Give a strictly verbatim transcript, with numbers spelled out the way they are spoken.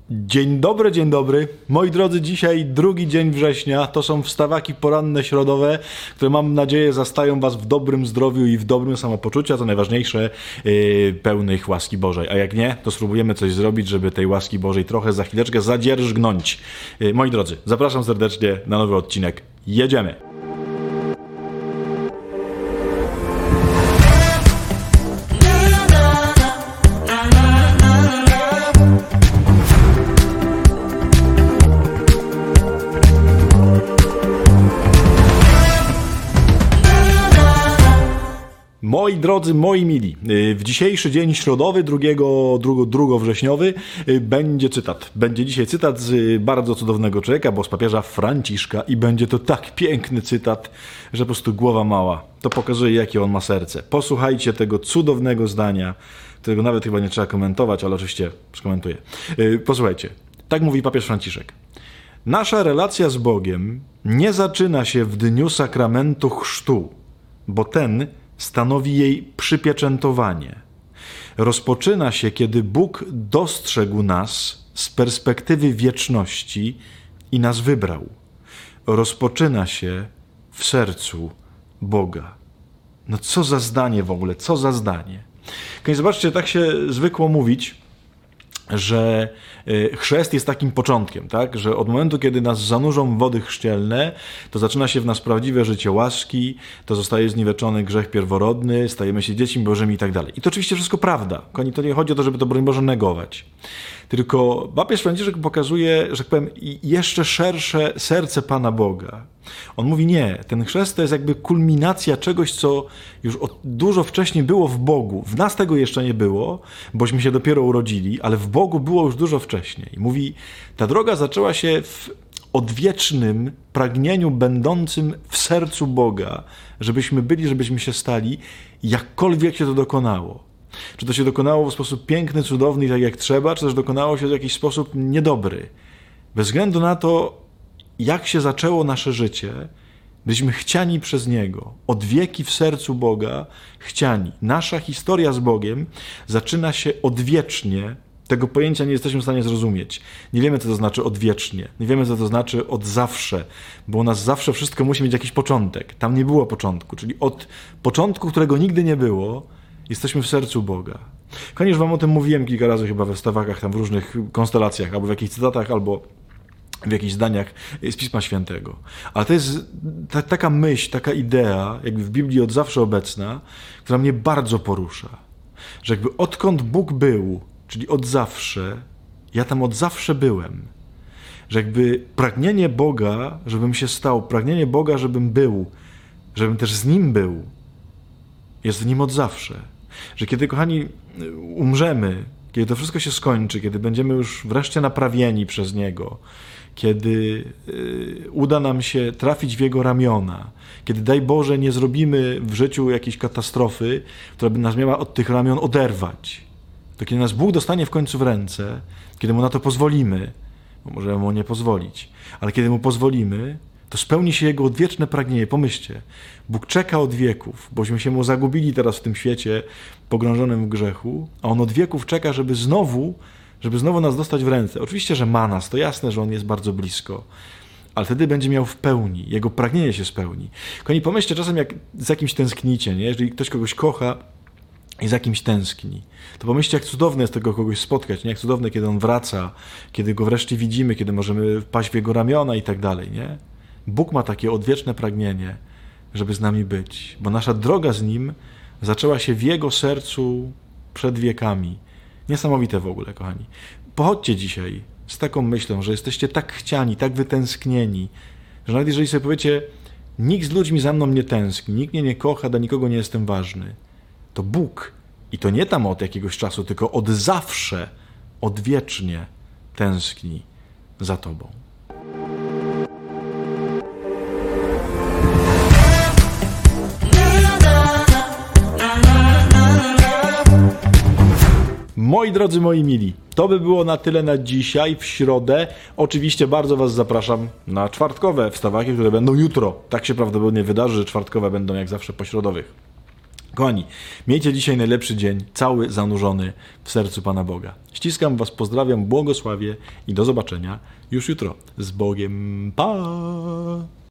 Dzień dobry, dzień dobry. Moi drodzy, dzisiaj drugi dzień września. To są wstawaki poranne środowe, które mam nadzieję zastają Was w dobrym zdrowiu i w dobrym samopoczuciu, a co najważniejsze, yy, pełnych łaski Bożej. A jak nie, to spróbujemy coś zrobić, żeby tej łaski Bożej trochę za chwileczkę zadzierżgnąć. Yy, moi drodzy, zapraszam serdecznie na nowy odcinek. Jedziemy! Moi drodzy, moi mili, w dzisiejszy dzień środowy, drugiego, drugo, drugowrześniowy, będzie cytat. Będzie dzisiaj cytat z bardzo cudownego człowieka, bo z papieża Franciszka, i będzie to tak piękny cytat, że po prostu głowa mała. To pokazuje, jakie on ma serce. Posłuchajcie tego cudownego zdania, którego nawet chyba nie trzeba komentować, ale oczywiście skomentuję. Posłuchajcie. Tak mówi papież Franciszek. Nasza relacja z Bogiem nie zaczyna się w dniu sakramentu chrztu, bo ten stanowi jej przypieczętowanie. Rozpoczyna się, kiedy Bóg dostrzegł nas z perspektywy wieczności i nas wybrał. Rozpoczyna się w sercu Boga. No co za zdanie w ogóle, co za zdanie. Zobaczcie, tak się zwykło mówić, że chrzest jest takim początkiem, tak? Że od momentu, kiedy nas zanurzą w wody chrzcielne, to zaczyna się w nas prawdziwe życie łaski, to zostaje zniweczony grzech pierworodny, stajemy się dziećmi Bożymi i tak dalej. I to oczywiście wszystko prawda. To nie chodzi o to, żeby to, broń Boże, negować. Tylko papież Franciszek pokazuje, że tak powiem, jeszcze szersze serce Pana Boga. On mówi nie, ten chrzest to jest jakby kulminacja czegoś, co już od, dużo wcześniej było w Bogu. W nas tego jeszcze nie było, bośmy się dopiero urodzili, ale w Bogu było już dużo wcześniej. Mówi, ta droga zaczęła się w odwiecznym pragnieniu będącym w sercu Boga, żebyśmy byli, żebyśmy się stali, jakkolwiek się to dokonało. Czy to się dokonało w sposób piękny, cudowny, tak jak trzeba, czy też dokonało się w jakiś sposób niedobry. Bez względu na to, jak się zaczęło nasze życie, byliśmy chciani przez Niego. Od wieki w sercu Boga chciani. Nasza historia z Bogiem zaczyna się odwiecznie. Tego pojęcia nie jesteśmy w stanie zrozumieć. Nie wiemy, co to znaczy odwiecznie. Nie wiemy, co to znaczy od zawsze. Bo u nas zawsze wszystko musi mieć jakiś początek. Tam nie było początku. Czyli od początku, którego nigdy nie było, jesteśmy w sercu Boga. Koniecznie wam o tym mówiłem kilka razy chyba we wstawakach, tam w różnych konstelacjach, albo w jakichś cytatach, albo w jakichś zdaniach z Pisma Świętego. Ale to jest ta, taka myśl, taka idea, jakby w Biblii od zawsze obecna, która mnie bardzo porusza. Że jakby odkąd Bóg był, czyli od zawsze, ja tam od zawsze byłem. Że jakby pragnienie Boga, żebym się stał, pragnienie Boga, żebym był, żebym też z Nim był, jest w Nim od zawsze. Że kiedy, kochani, umrzemy, kiedy to wszystko się skończy, kiedy będziemy już wreszcie naprawieni przez Niego, kiedy y, uda nam się trafić w Jego ramiona, kiedy, daj Boże, nie zrobimy w życiu jakiejś katastrofy, która by nas miała od tych ramion oderwać, to kiedy nas Bóg dostanie w końcu w ręce, kiedy Mu na to pozwolimy, bo możemy Mu nie pozwolić, ale kiedy Mu pozwolimy, to spełni się Jego odwieczne pragnienie. Pomyślcie, Bóg czeka od wieków, bośmy się Mu zagubili teraz w tym świecie pogrążonym w grzechu, a On od wieków czeka, żeby znowu, żeby znowu nas dostać w ręce. Oczywiście, że ma nas, to jasne, że On jest bardzo blisko, ale wtedy będzie miał w pełni, Jego pragnienie się spełni. Kochani, pomyślcie czasem, jak z jakimś tęsknicie, nie? Jeżeli ktoś kogoś kocha i za kimś tęskni, to pomyślcie, jak cudowne jest tego kogoś spotkać, nie? Jak cudowne, kiedy On wraca, kiedy Go wreszcie widzimy, kiedy możemy wpaść w Jego ramiona i tak dalej, nie? Bóg ma takie odwieczne pragnienie, żeby z nami być, bo nasza droga z Nim zaczęła się w Jego sercu przed wiekami. Niesamowite w ogóle, kochani. Pochodźcie dzisiaj z taką myślą, że jesteście tak chciani, tak wytęsknieni, że nawet jeżeli sobie powiecie, nikt z ludźmi za mną nie tęskni, nikt mnie nie kocha, dla nikogo nie jestem ważny, to Bóg, i to nie tam od jakiegoś czasu, tylko od zawsze, odwiecznie tęskni za Tobą. Moi drodzy, moi mili, to by było na tyle na dzisiaj, w środę. Oczywiście bardzo Was zapraszam na czwartkowe wstawaki, które będą jutro. Tak się prawdopodobnie wydarzy, że czwartkowe będą jak zawsze po środowych. Kochani, miejcie dzisiaj najlepszy dzień, cały zanurzony w sercu Pana Boga. Ściskam Was, pozdrawiam, błogosławię i do zobaczenia już jutro. Z Bogiem, pa!